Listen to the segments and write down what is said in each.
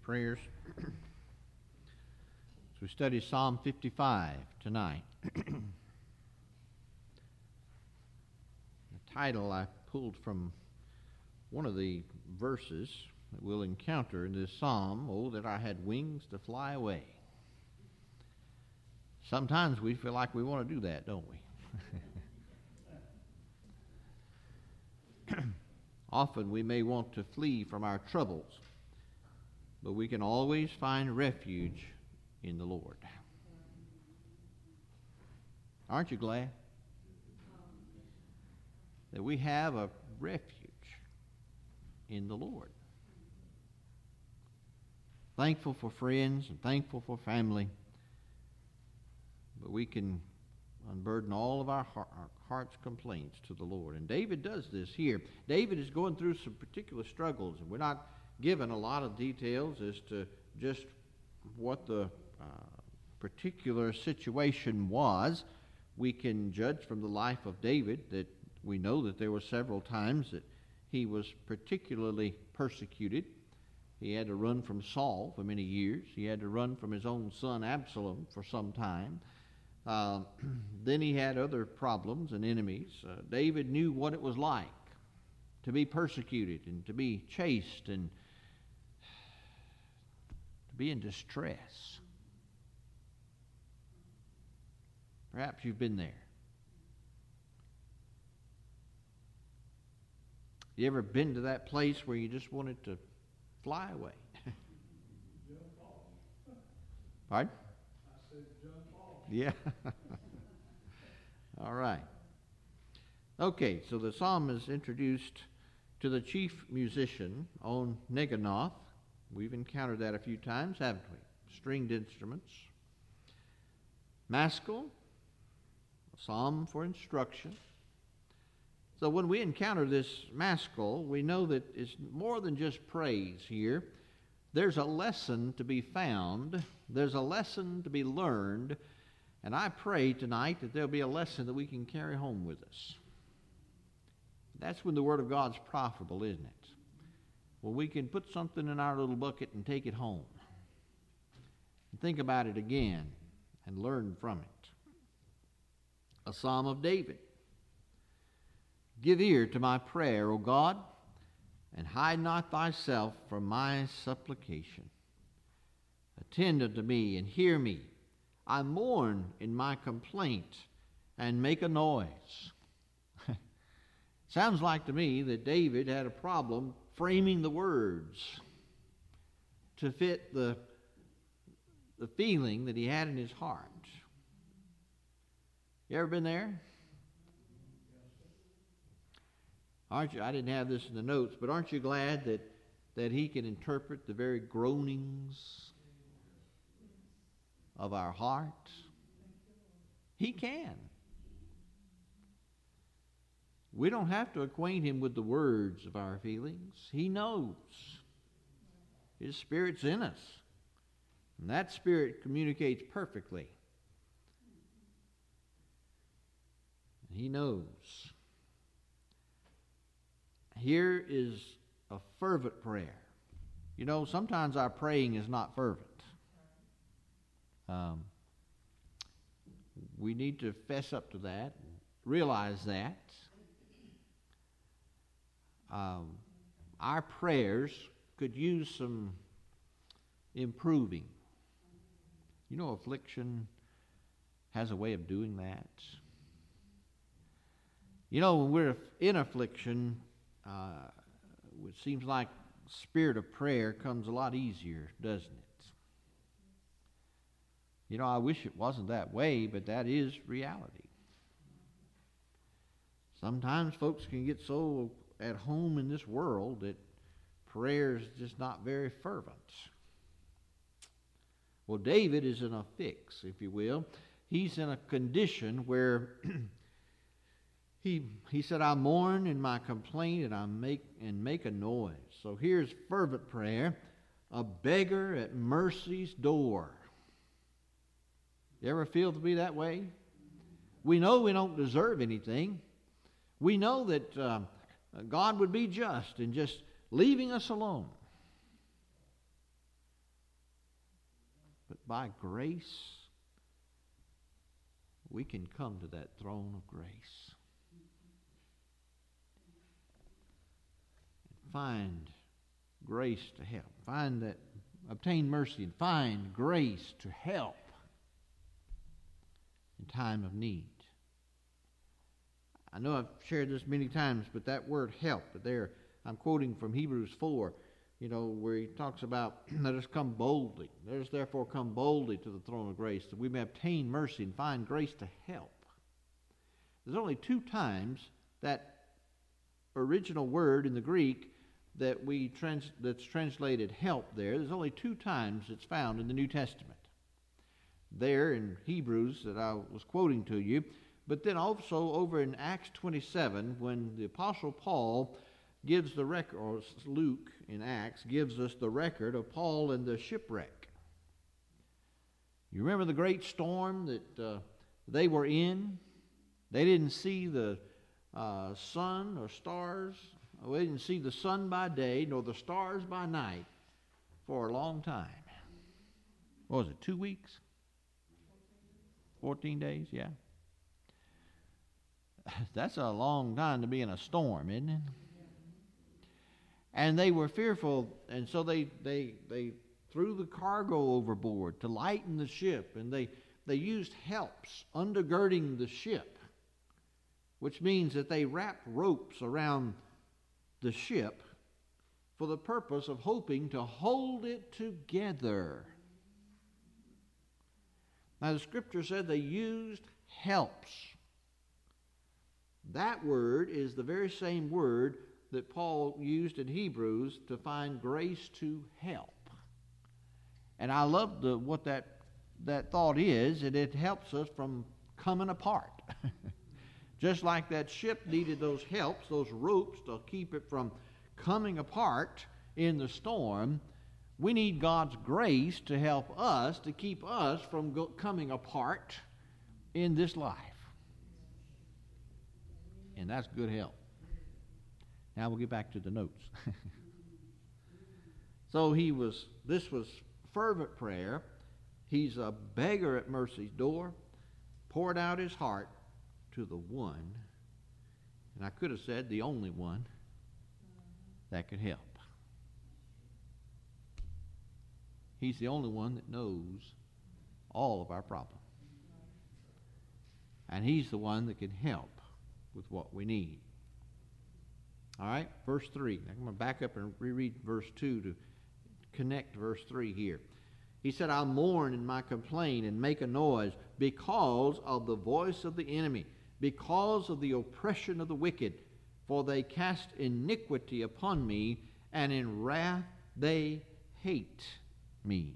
prayers. So we study Psalm 55 tonight. The title I pulled from one of the verses that we'll encounter in this psalm, "Oh, that I had wings to fly away." Sometimes we feel like we want to do that, don't we? Often we may want to flee from our troubles, but we can always find refuge in the Lord. Aren't you glad that we have a refuge in the Lord? Thankful for friends and thankful for family, but we can unburden all of our heart's complaints to the Lord. And David does this here. David is going through some particular struggles, and we're not given a lot of details as to just what the particular situation was. We can judge from the life of David that we know that there were several times that he was particularly persecuted. He had to run from Saul for many years. He had to run from his own son Absalom for some time. Then he had other problems and enemies. David knew what it was like to be persecuted and to be chased and to be in distress. Perhaps you've been there. You ever been to that place where you just wanted to fly away? Pardon? Yeah. All right. Okay, so the psalm is introduced to the chief musician on Neginoth. We've encountered that a few times, haven't we? Stringed instruments. Maskil, a psalm for instruction. So when we encounter this maskil, we know that it's more than just praise here. There's a lesson to be found. There's a lesson to be learned. And I pray tonight that there'll be a lesson that we can carry home with us. That's when the Word of God's profitable, isn't it? When we can put something in our little bucket and take it home. And think about it again and learn from it. A Psalm of David. Give ear to my prayer, O God, and hide not thyself from my supplication. Attend unto me and hear me. I mourn in my complaint and make a noise. Sounds like to me that David had a problem framing the words to fit the feeling that he had in his heart. You ever been there? Aren't you? I didn't have this in the notes, but aren't you glad that he can interpret the very groanings of our hearts? He can. We don't have to acquaint him with the words of our feelings. He knows. His Spirit's in us. And that Spirit communicates perfectly. He knows. Here is a fervent prayer. You know, sometimes our praying is not fervent. We need to fess up to that, realize that. Our prayers could use some improving. You know, affliction has a way of doing that. You know, when we're in affliction, it seems like the spirit of prayer comes a lot easier, doesn't it? You know, I wish it wasn't that way, but that is reality. Sometimes folks can get so at home in this world that prayer is just not very fervent. Well, David is in a fix, if you will. He's in a condition where he said, I mourn in my complaint and I make a noise. So here's fervent prayer, a beggar at mercy's door. You ever feel to be that way? We know we don't deserve anything. We know that God would be just in just leaving us alone. by grace, we can come to that throne of grace. Find grace to help. Obtain mercy and find grace to help in time of need. I know I've shared this many times, but that word help, there I'm quoting from Hebrews 4, where he talks about, let us come boldly. Let us therefore come boldly to the throne of grace, that we may obtain mercy and find grace to help. There's only 2 times that original word in the Greek that's translated help there. There's only 2 times it's found in the New Testament. There in Hebrews that I was quoting to you, but then also over in Acts 27, when the Apostle Paul gives the record, or Luke in Acts gives us the record of Paul and the shipwreck. You remember the great storm that they were in? They didn't see the sun or stars. They didn't see the sun by day nor the stars by night for a long time. What was it, 2 weeks? 14 days, yeah. That's a long time to be in a storm, isn't it? And they were fearful, and so they threw the cargo overboard to lighten the ship, and they used helps undergirding the ship, which means that they wrapped ropes around the ship for the purpose of hoping to hold it together. Now the scripture said they used helps. That word is the very same word that Paul used in Hebrews to find grace to help. And I love what that thought is, and it helps us from coming apart. Just like that ship needed those helps, those ropes to keep it from coming apart in the storm, we need God's grace to help us, to keep us from coming apart in this life. And that's good help. Now we'll get back to the notes. So this was fervent prayer. He's a beggar at mercy's door, poured out his heart to the one, and I could have said the only one, that could help. He's the only one that knows all of our problems. And he's the one that can help with what we need. All right, verse 3. I'm going to back up and reread verse 2 to connect verse 3 here. He said, I'll mourn in my complaint and make a noise because of the voice of the enemy, because of the oppression of the wicked, for they cast iniquity upon me, and in wrath they hate me.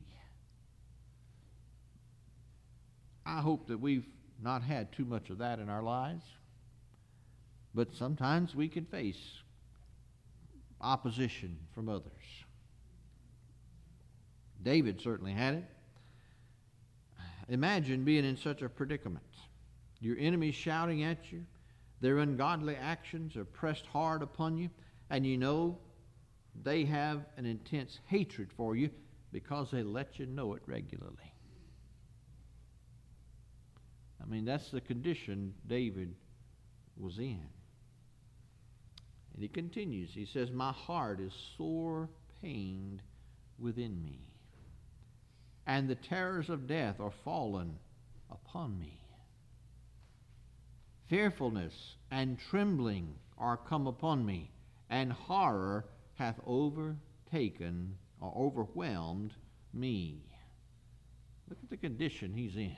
I hope that we've not had too much of that in our lives, but sometimes we can face opposition from others. David certainly had it. Imagine being in such a predicament. Your enemies shouting at you, their ungodly actions are pressed hard upon you, and you know they have an intense hatred for you because they let you know it regularly. I mean, that's the condition David was in. And he continues. He says, my heart is sore pained within me, and the terrors of death are fallen upon me. Fearfulness and trembling are come upon me, and horror hath overtaken or overwhelmed me. Look at the condition he's in.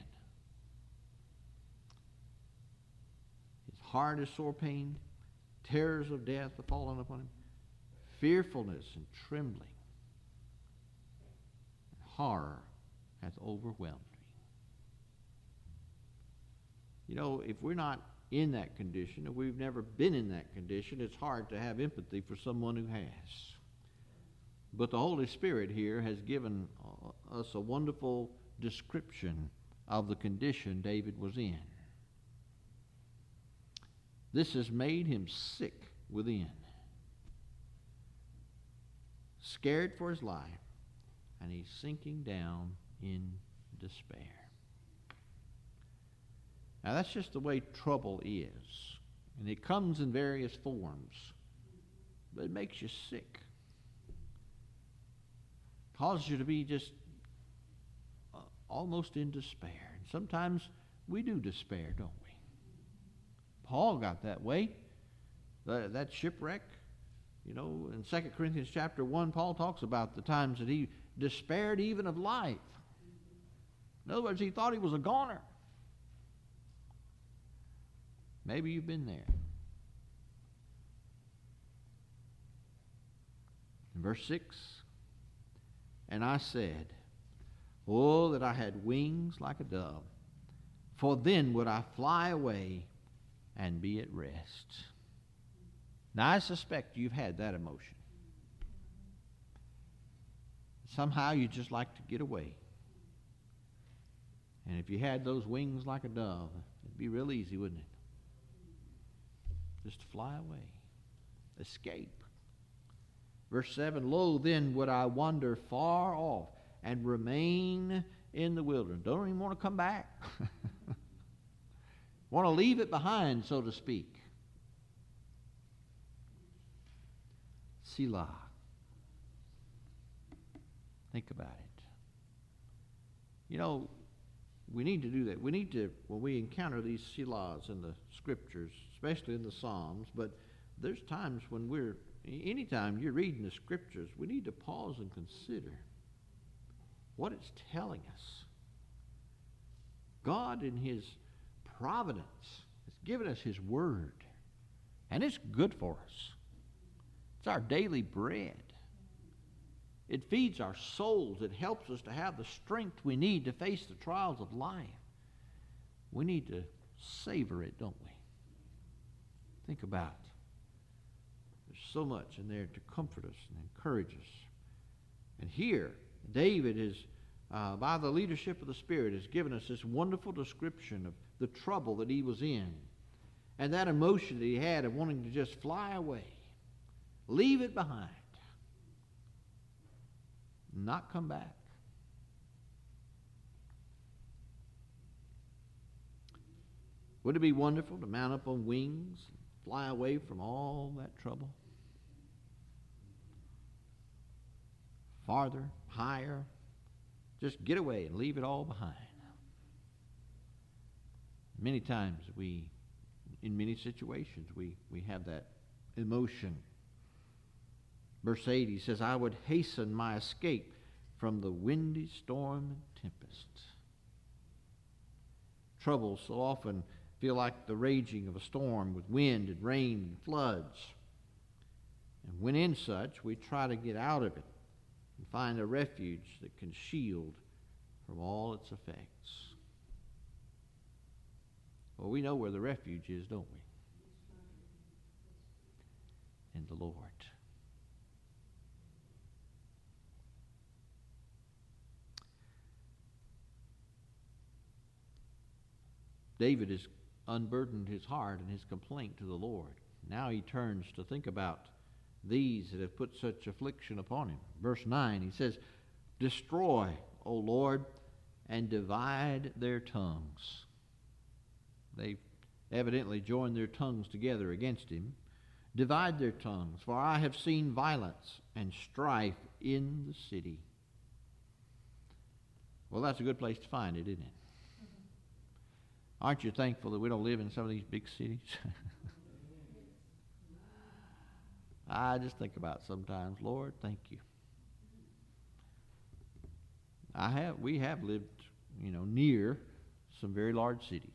His heart is sore pained. Terrors of death have fallen upon him. Fearfulness and trembling. And horror hath overwhelmed me. You know, if we're not in that condition, if we've never been in that condition, it's hard to have empathy for someone who has. But the Holy Spirit here has given us a wonderful description of the condition David was in. This has made him sick within, scared for his life, and he's sinking down in despair. Now, that's just the way trouble is. And it comes in various forms. But it makes you sick. Causes you to be just almost in despair. And sometimes we do despair, don't we? Paul got that way. That shipwreck, in 2 Corinthians chapter 1, Paul talks about the times that he despaired even of life. In other words, he thought he was a goner. Maybe you've been there. In verse 6, and I said, oh, that I had wings like a dove, for then would I fly away and be at rest. Now, I suspect you've had that emotion. Somehow you just like to get away. And if you had those wings like a dove, it'd be real easy, wouldn't it? Just to fly away. Escape. Verse 7, lo, then would I wander far off and remain in the wilderness. Don't even want to come back. Want to leave it behind, so to speak. Selah. Think about it. We need to do that. We need to, when we encounter these selahs in the Scriptures, especially in the Psalms, but there's times when anytime you're reading the Scriptures, we need to pause and consider what it's telling us. God in His providence has given us His Word, and it's good for us. It's our daily bread. It feeds our souls. It helps us to have the strength we need to face the trials of life. We need to savor it, don't we? Think about it. There's so much in there to comfort us and encourage us. And here, David is, by the leadership of the Spirit, has given us this wonderful description of the trouble that he was in and that emotion that he had of wanting to just fly away, leave it behind, not come back. Would it be wonderful to mount up on wings and fly away from all that trouble? Farther, higher, just get away and leave it all behind. Many times in many situations, we have that emotion. Verse 8, he says, I would hasten my escape from the windy storm and tempest. Troubles so often feel like the raging of a storm with wind and rain and floods. And when in such, we try to get out of it and find a refuge that can shield from all its effects. Well, we know where the refuge is, don't we? In the Lord. David has unburdened his heart and his complaint to the Lord. Now he turns to think about these that have put such affliction upon him. Verse 9, he says, destroy, O Lord, and divide their tongues. They've evidently joined their tongues together against him. Divide their tongues, for I have seen violence and strife in the city. Well, that's a good place to find it, isn't it? Aren't you thankful that we don't live in some of these big cities? I just think about sometimes, Lord, thank you. We have lived, near some very large cities.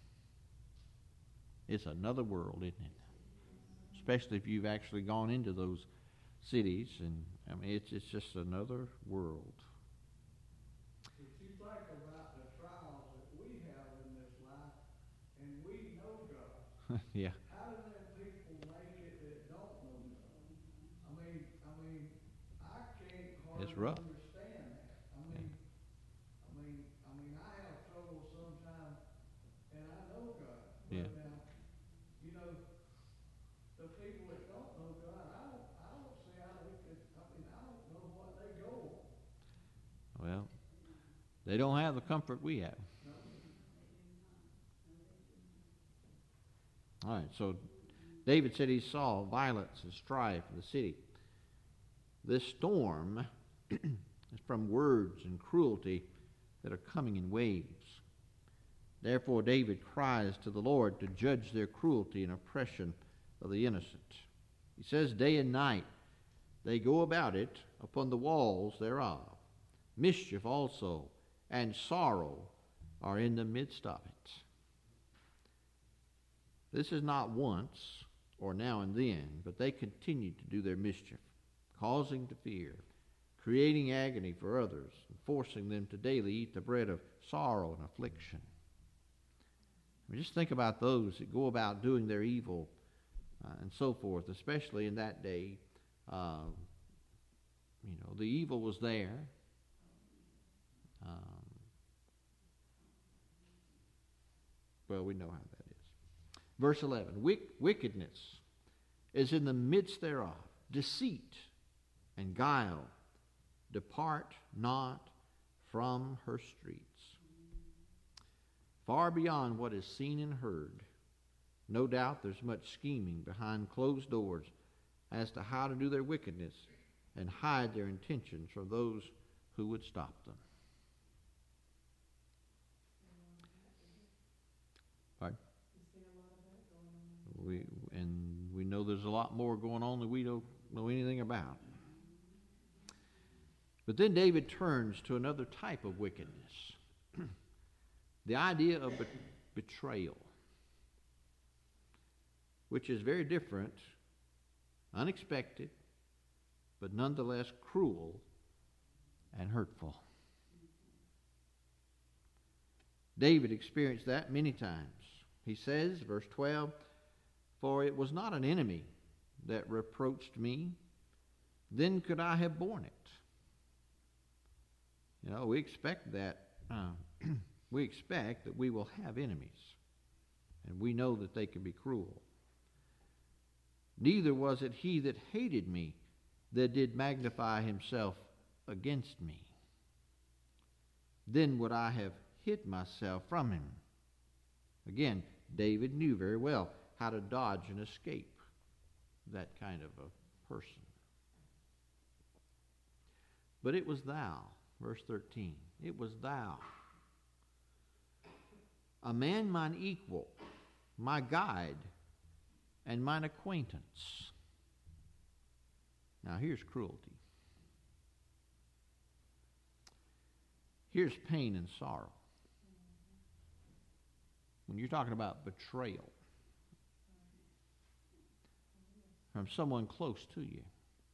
It's another world, isn't it? Especially if you've actually gone into those cities, and it's just another world. If you think about the trials that we have in this life, and we know God, Yeah. how do them people make it that don't know God? I can't It's hardly rough. understand that. I have trouble sometimes, and I know God. But Yeah. now, the people that don't know God, I don't see how they could. I don't know what they go on. Well, They don't have the comfort we have. All right, so David said he saw violence and strife in the city. This storm is from words and cruelty that are coming in waves. Therefore, David cries to the Lord to judge their cruelty and oppression of the innocent. He says, day and night they go about it upon the walls thereof. Mischief also and sorrow are in the midst of it. This is not once or now and then, but they continue to do their mischief, causing to fear, creating agony for others, and forcing them to daily eat the bread of sorrow and affliction. I mean, just think about those that go about doing their evil and so forth, especially in that day. The evil was there. Well, we know how that is. Verse 11, wickedness is in the midst thereof, deceit and guile depart not from her streets. Far beyond what is seen and heard, no doubt there's much scheming behind closed doors as to how to do their wickedness and hide their intentions from those who would stop them. Right? We know there's a lot more going on that we don't know anything about. But then David turns to another type of wickedness. The idea of betrayal, which is very different, unexpected, but nonetheless cruel and hurtful. David experienced that many times. He says, verse 12, for it was not an enemy that reproached me, then could I have borne it. We expect that. We expect that we will have enemies, and we know that they can be cruel. Neither was it he that hated me that did magnify himself against me. Then would I have hid myself from him. Again, David knew very well how to dodge and escape that kind of a person. But it was thou, verse 13, it was thou, a man mine equal, my guide, and mine acquaintance. Now here's cruelty. Here's pain and sorrow. When you're talking about betrayal from someone close to you,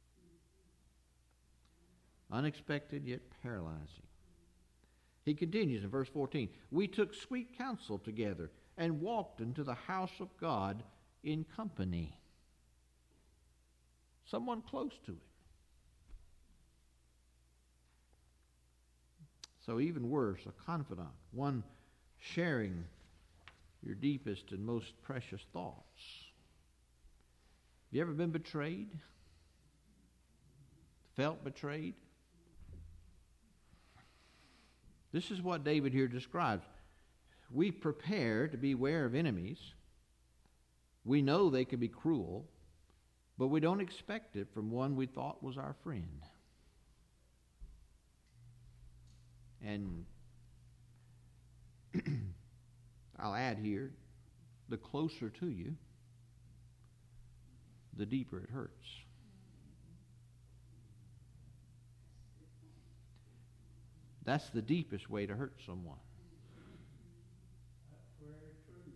unexpected yet paralyzing. He continues in verse 14, we took sweet counsel together and walked into the house of God in company. Someone close to him. So even worse, a confidant, one sharing your deepest and most precious thoughts. Have you ever been betrayed? Felt betrayed? This is what David here describes. We prepare to beware of enemies. We know they can be cruel, but we don't expect it from one we thought was our friend. And I'll add here, the closer to you, the deeper it hurts. That's the deepest way to hurt someone. That's very true.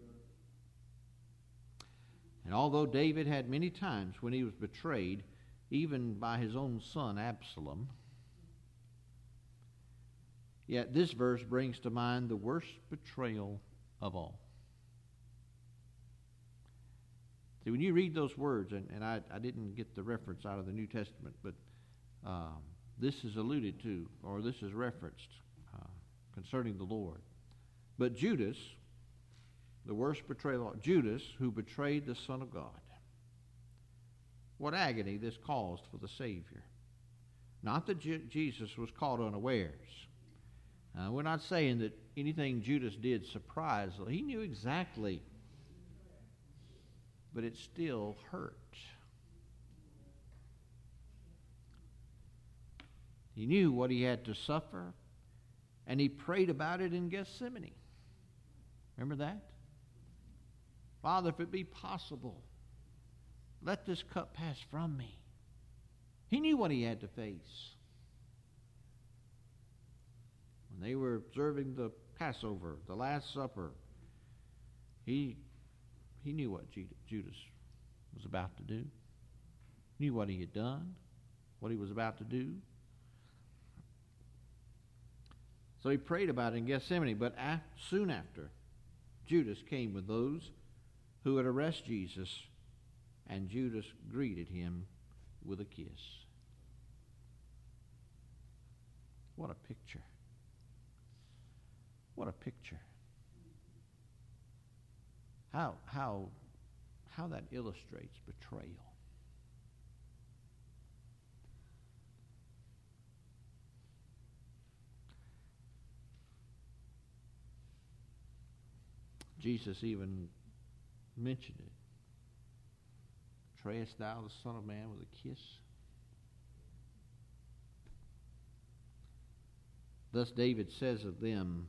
And although David had many times when he was betrayed, even by his own son Absalom, yet this verse brings to mind the worst betrayal of all. See, when you read those words, and I didn't get the reference out of the New Testament, but this is alluded to, or this is referenced concerning the Lord. But Judas, the worst betrayal, Judas, who betrayed the Son of God. What agony this caused for the Savior. Not that Jesus was caught unawares, We're not saying that anything Judas did surprised. He knew exactly, but it still hurt. He knew what he had to suffer, and he prayed about it in Gethsemane. Remember that? Father, if it be possible, let this cup pass from me. He knew what he had to face. When they were observing the Passover, the Last Supper, he knew what Judas was about to do. Knew what he had done, what he was about to do. So he prayed about it in Gethsemane, but soon after, Judas came with those who would arrest Jesus, and Judas greeted him with a kiss. What a picture. What a picture. How that illustrates betrayal. Jesus even mentioned it. Betrayest thou the Son of Man with a kiss? Thus David says of them.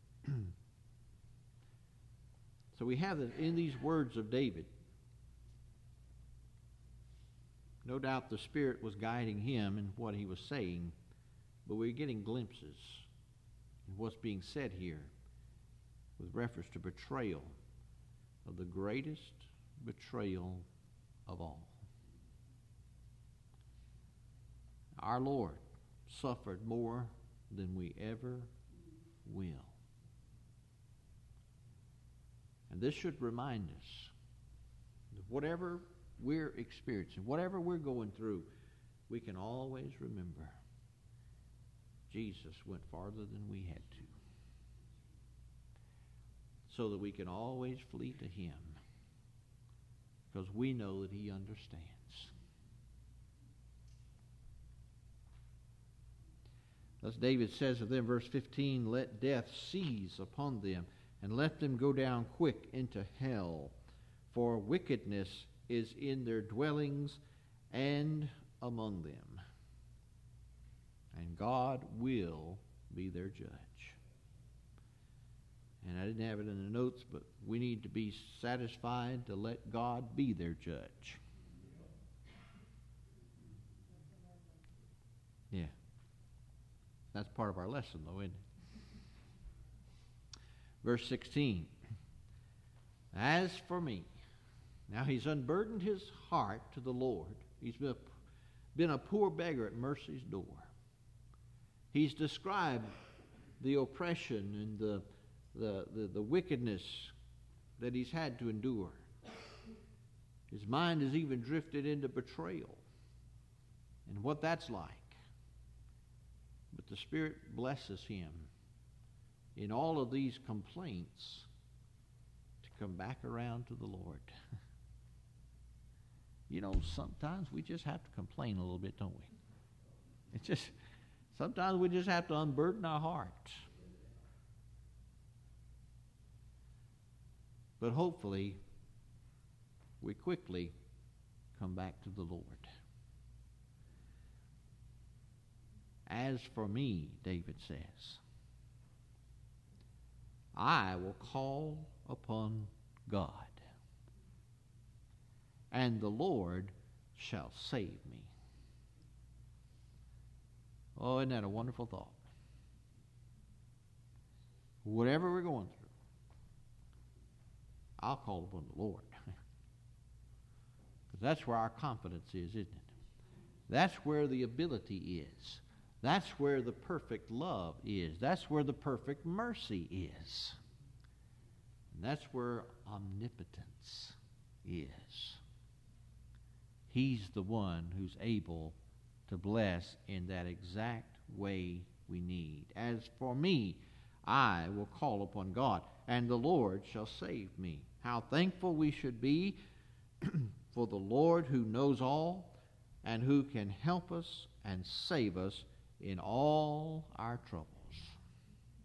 So we have that in these words of David. No doubt the Spirit was guiding him in what he was saying, but we're getting glimpses in what's being said here with reference to betrayal of the greatest betrayal of all. Our Lord suffered more than we ever will. And this should remind us that whatever we're experiencing, whatever we're going through, we can always remember Jesus went farther than we had to, so that we can always flee to him, because we know that he understands. Thus David says of them, verse 15, let death seize upon them, and let them go down quick into hell, for wickedness is in their dwellings and among them, and God will be their judge. And I didn't have it in the notes, but we need to be satisfied to let God be their judge. Yeah. That's part of our lesson, though, isn't it? Verse 16. As for me, now he's unburdened his heart to the Lord. He's been a poor beggar at mercy's door. He's described the oppression and the wickedness that he's had to endure. His mind has even drifted into betrayal and what that's like. But the Spirit blesses him in all of these complaints to come back around to the Lord. You know, sometimes we just have to complain a little bit, don't we? It's just, sometimes we just have to unburden our hearts. But hopefully, we quickly come back to the Lord. As for me, David says, I will call upon God, and the Lord shall save me. Oh, isn't that a wonderful thought? Whatever we're going through, I'll call upon the Lord. Because that's where our confidence is, isn't it? That's where the ability is. That's where the perfect love is. That's where the perfect mercy is. And that's where omnipotence is. He's the one who's able to bless in that exact way we need. As for me, I will call upon God, and the Lord shall save me. How thankful we should be for the Lord who knows all and who can help us and save us in all our troubles.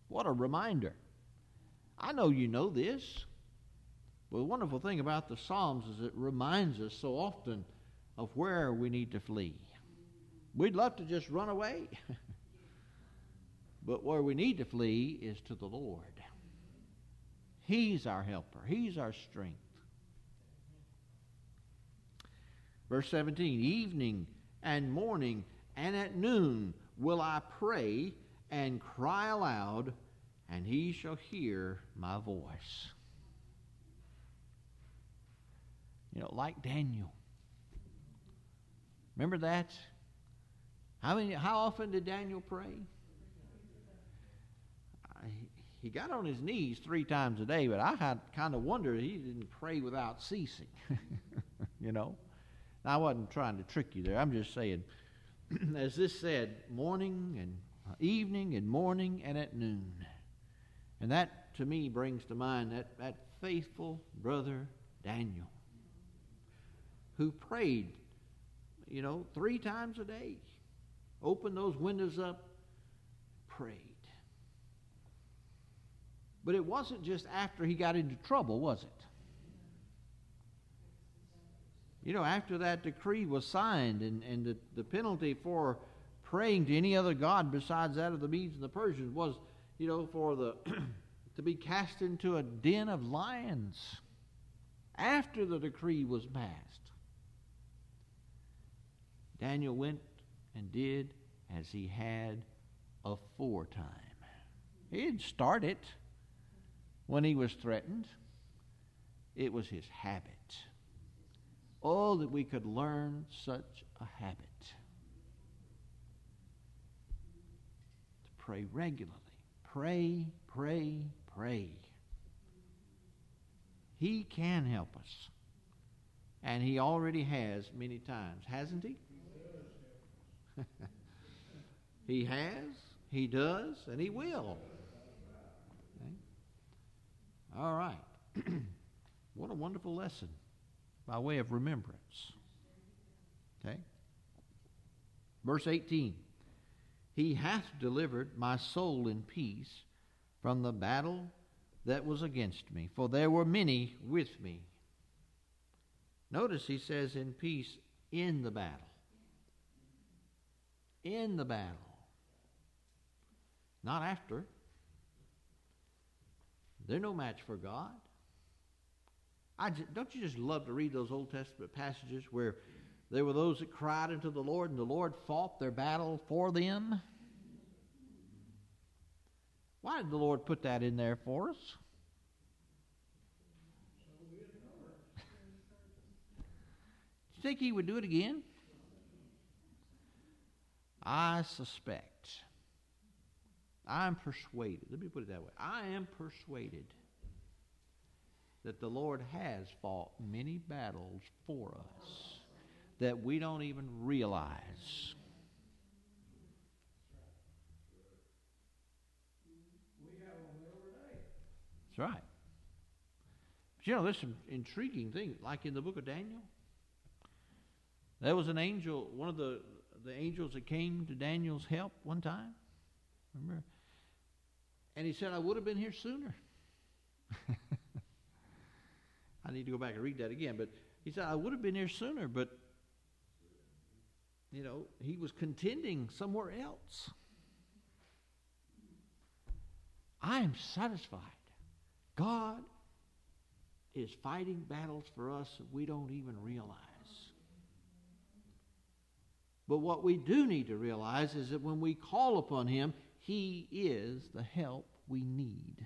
What a reminder. I know you know this. But the wonderful thing about the Psalms is it reminds us so often of where we need to flee. We'd love to just run away. But where we need to flee is to the Lord. He's our helper. He's our strength. Verse 17, evening and morning and at noon will I pray and cry aloud, and he shall hear my voice. You know, like Daniel. Remember that? How often did Daniel pray? He got on his knees 3 times a day, but I had kind of wondered he didn't pray without ceasing. You know? Now, I wasn't trying to trick you there. I'm just saying, as this said, morning and evening and morning and at noon. And that, to me, brings to mind that faithful brother Daniel, who prayed, 3 times a day. Opened those windows up, prayed. But it wasn't just after he got into trouble, was it? After that decree was signed and the penalty for praying to any other god besides that of the Medes and the Persians was, for the to be cast into a den of lions after the decree was passed. Daniel went and did as he had aforetime. He didn't start it when he was threatened. It was his habit. Oh, that we could learn such a habit. To pray regularly. Pray, pray, pray. He can help us. And he already has many times, hasn't he? He has, he does, and he will. Okay? All right. What a wonderful lesson by way of remembrance. Okay? Verse 18. He hath delivered my soul in peace from the battle that was against me, for there were many with me. Notice he says in peace in the battle. In the battle. Not after. They're no match for God. Don't you just love to read those Old Testament passages where there were those that cried unto the Lord and the Lord fought their battle for them? Why did the Lord put that in there for us? Do you think he would do it again? I suspect. I'm persuaded. Let me put it that way. I am persuaded that the Lord has fought many battles for us that we don't even realize. We have them every day. That's right. But there's some intriguing things, like in the book of Daniel. There was an angel, one of the angels that came to Daniel's help one time. Remember? And he said, I would have been here sooner. I need to go back and read that again. But he said, I would have been here sooner, but, he was contending somewhere else. I am satisfied. God is fighting battles for us that we don't even realize. But what we do need to realize is that when we call upon him, he is the help we need.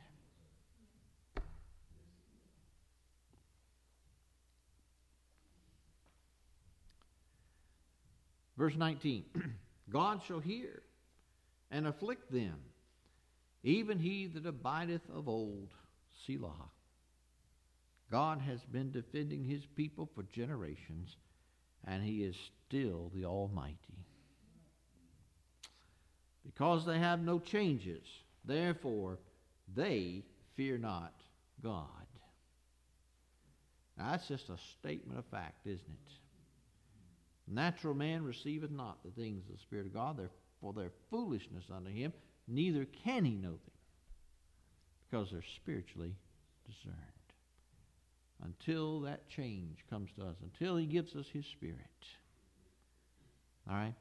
Verse 19, God shall hear and afflict them, even he that abideth of old, Selah. God has been defending his people for generations, and he is still the Almighty. Because they have no changes, therefore they fear not God. Now, that's just a statement of fact, isn't it? Natural man receiveth not the things of the Spirit of God, for their foolishness unto him, neither can he know them. because they're spiritually discerned. Until that change comes to us, until He gives us His Spirit. All right?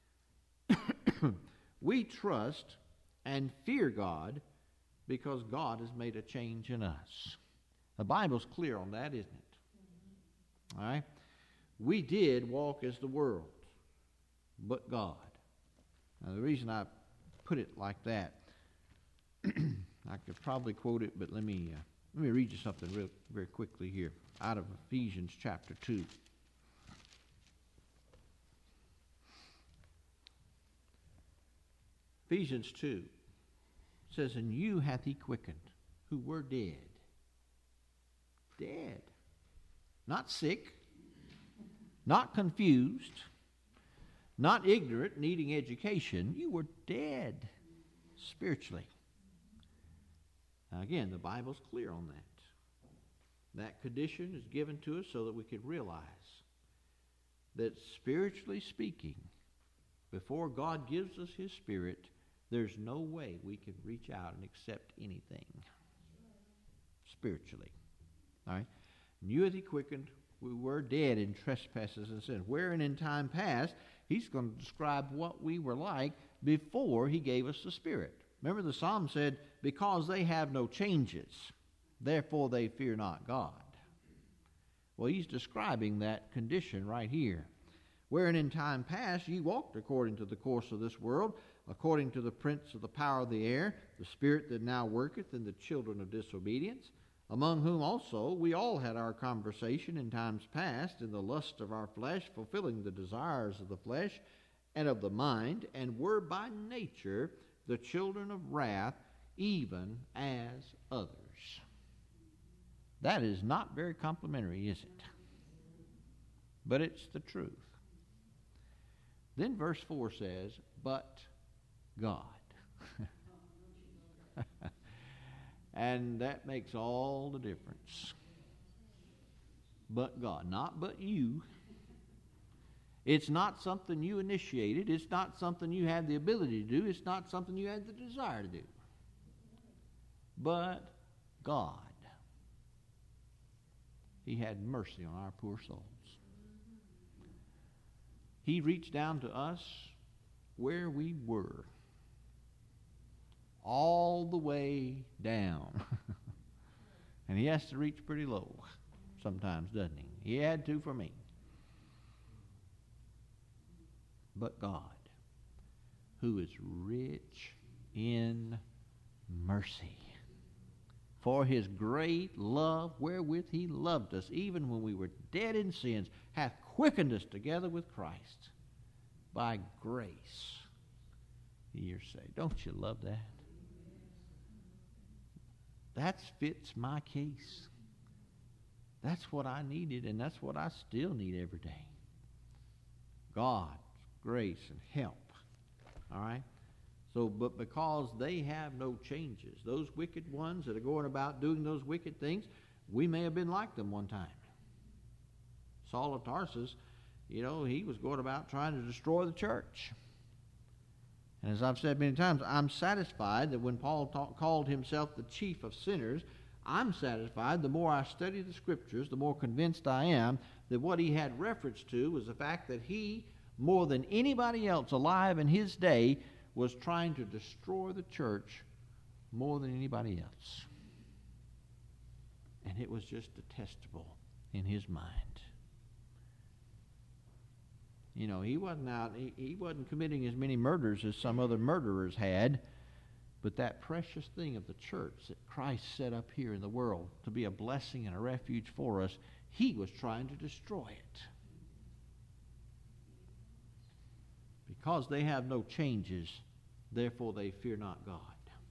We trust and fear God because God has made a change in us. The Bible's clear on that, isn't it? All right? We did walk as the world, but God. Now, the reason I put it like that, I could probably quote it, but let me read you something very quickly here out of Ephesians chapter 2. Ephesians 2 says, "And you hath He quickened, who were dead." Dead. Not sick, not confused, not ignorant, needing education. You were dead spiritually. Now again, the Bible's clear on that. That condition is given to us so that we could realize that spiritually speaking, before God gives us His Spirit, there's no way we can reach out and accept anything spiritually. All right? And you hath He quickened, we were dead in trespasses and sins. Wherein in time past, He's going to describe what we were like before He gave us the Spirit. Remember the Psalm said, because they have no changes, therefore they fear not God. Well, He's describing that condition right here. Wherein in time past ye walked according to the course of this world, according to the prince of the power of the air, the spirit that now worketh in the children of disobedience, among whom also we all had our conversation in times past in the lust of our flesh, fulfilling the desires of the flesh and of the mind, and were by nature the children of wrath, even as others. That is not very complimentary, is it? But it's the truth. Then verse 4 says, but God. And that makes all the difference. But God, not but you. It's not something you initiated. It's not something you had the ability to do. It's not something you had the desire to do. But God. He had mercy on our poor souls. He reached down to us where we were. All the way down. And He has to reach pretty low sometimes, doesn't He? He had to for me. But God, who is rich in mercy, for His great love wherewith He loved us, even when we were dead in sins, hath quickened us together with Christ. By grace ye are saved. Don't you love that? That fits my case. That's what I needed, and that's what I still need every day. God's grace and help. All right? So, but because they have no changes, those wicked ones that are going about doing those wicked things, we may have been like them one time. Saul of Tarsus, he was going about trying to destroy the church. And as I've said many times, I'm satisfied that when Paul called himself the chief of sinners, I'm satisfied the more I study the Scriptures, the more convinced I am that what he had reference to was the fact that he, more than anybody else alive in his day, was trying to destroy the church more than anybody else. And it was just detestable in his mind. He wasn't committing as many murders as some other murderers had, but that precious thing of the church that Christ set up here in the world to be a blessing and a refuge for us, he was trying to destroy it. Because they have no changes, therefore they fear not God.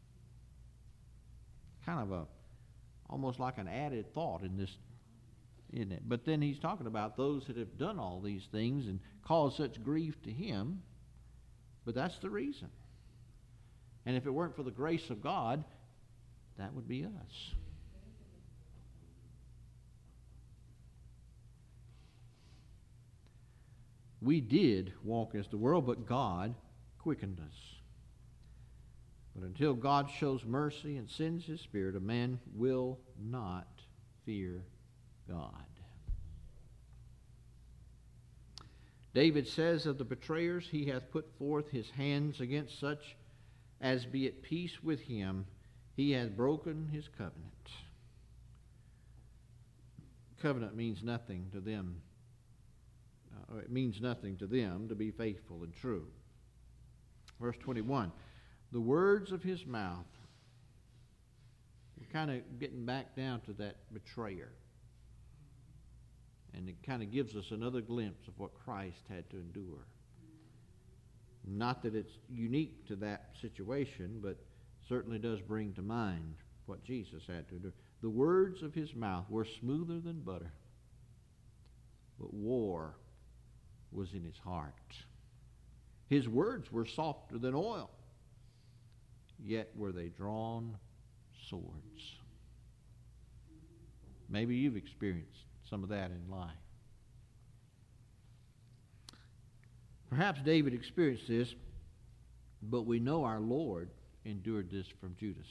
Kind of almost like an added thought in this, isn't it? But then he's talking about those that have done all these things and caused such grief to him. But that's the reason. And if it weren't for the grace of God, that would be us. We did walk as the world, but God quickened us. But until God shows mercy and sends his Spirit, a man will not fear God. David says of the betrayers, he hath put forth his hands against such as be at peace with him. He hath broken his covenant. Covenant means nothing to them. It means nothing to them to be faithful and true. Verse 21, the words of his mouth. We're kind of getting back down to that betrayer. And it kind of gives us another glimpse of what Christ had to endure. Not that it's unique to that situation, but certainly does bring to mind what Jesus had to endure. The words of his mouth were smoother than butter, but war was in his heart. His words were softer than oil, yet were they drawn swords. Maybe you've experienced some of that in life. Perhaps David experienced this, but we know our Lord endured this from Judas.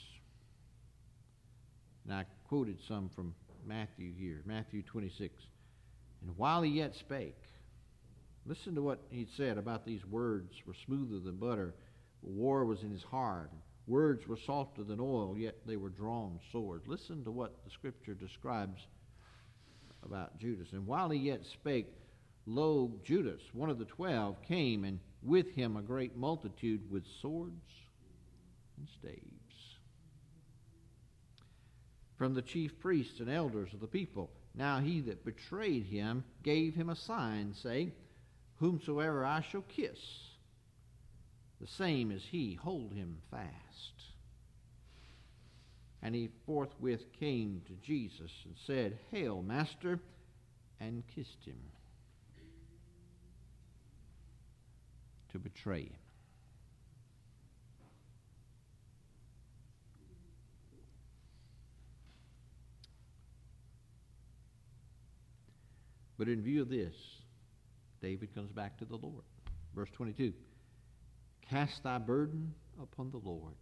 And I quoted some from Matthew here, Matthew 26. And while he yet spake, listen to what he said about these words were smoother than butter, war was in his heart. Words were softer than oil, yet they were drawn swords. Listen to what the Scripture describes about Judas. And while he yet spake, lo, Judas, one of the 12, came, and with him a great multitude with swords and staves. From the chief priests and elders of the people. Now he that betrayed him gave him a sign, saying, whomsoever I shall kiss, the same is he, hold him fast. And he forthwith came to Jesus and said, Hail, Master, and kissed him. To betray him. But in view of this, David comes back to the Lord. Verse 22, cast thy burden upon the Lord,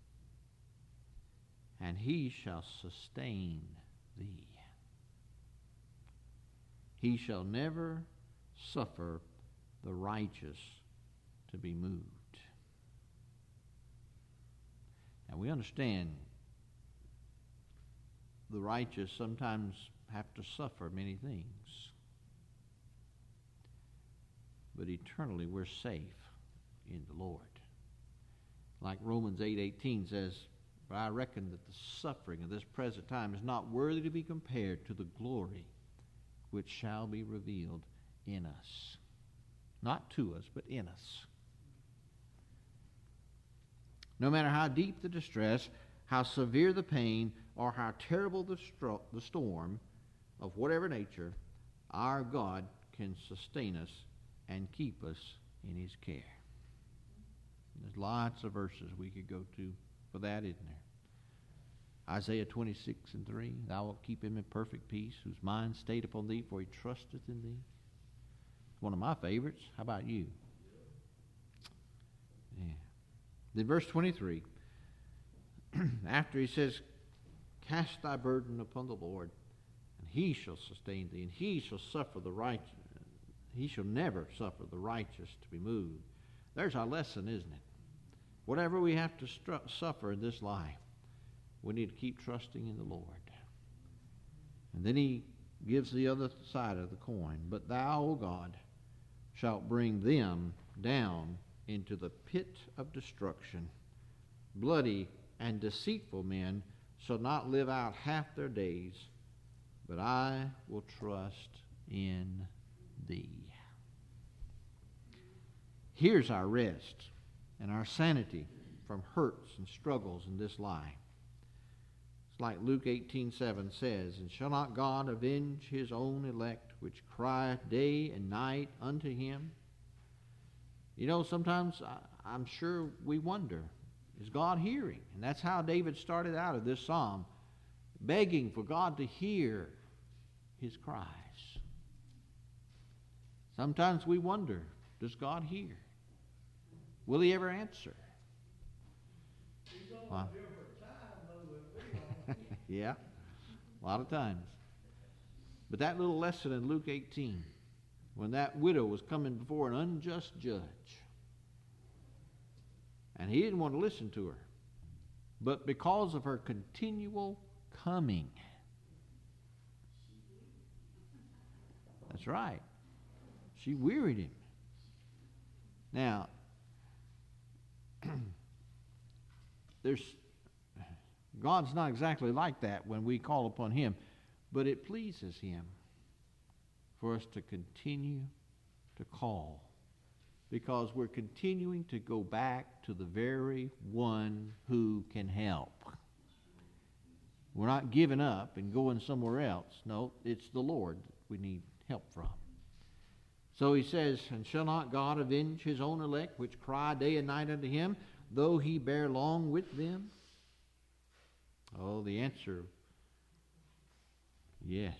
and he shall sustain thee. He shall never suffer the righteous to be moved. Now we understand the righteous sometimes have to suffer many things. But eternally we're safe in the Lord. Like Romans 8:18 says, but I reckon that the suffering of this present time is not worthy to be compared to the glory which shall be revealed in us. Not to us, but in us. No matter how deep the distress, how severe the pain, or how terrible the storm of whatever nature, our God can sustain us and keep us in his care. There's lots of verses we could go to for that, isn't there? Isaiah 26:3, thou wilt keep him in perfect peace, whose mind stayed upon thee, for he trusteth in thee. It's one of my favorites. How about you? Yeah. Then verse 23, after he says, cast thy burden upon the Lord, and he shall sustain thee, and he shall suffer the righteous. He shall never suffer the righteous to be moved. There's our lesson, isn't it? Whatever we have to suffer in this life, we need to keep trusting in the Lord. And then he gives the other side of the coin. But thou, O God, shalt bring them down into the pit of destruction. Bloody and deceitful men shall not live out half their days, but I will trust in thee. Here's our rest and our sanity from hurts and struggles in this life. It's like Luke 18:7 says, and shall not God avenge his own elect, which cry day and night unto him? You know, sometimes I'm sure we wonder, is God hearing? And that's how David started out of this psalm, begging for God to hear his cries. Sometimes we wonder, does God hear? Will he ever answer? on a different time, though, than we are. Yeah, a lot of times. But that little lesson in Luke 18, when that widow was coming before an unjust judge, and he didn't want to listen to her, but because of her continual coming. That's right. She wearied him. Now, God's not exactly like that when we call upon him, but it pleases him for us to continue to call, because we're continuing to go back to the very one who can help. We're not giving up and going somewhere else. No, it's the Lord that we need help from. So he says, and shall not God avenge his own elect, which cry day and night unto him, though he bear long with them? Oh, the answer, yes.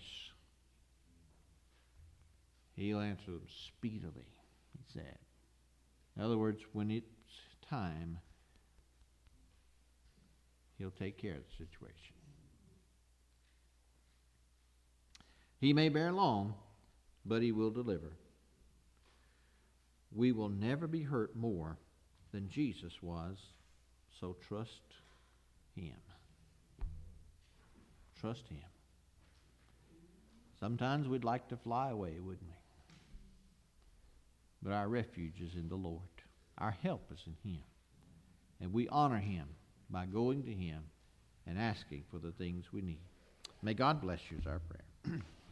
He'll answer them speedily, he said. In other words, when it's time, he'll take care of the situation. He may bear long, but he will deliver. We will never be hurt more than Jesus was, so trust him. Trust him. Sometimes we'd like to fly away, wouldn't we? But our refuge is in the Lord. Our help is in him. And we honor him by going to him and asking for the things we need. May God bless you is our prayer.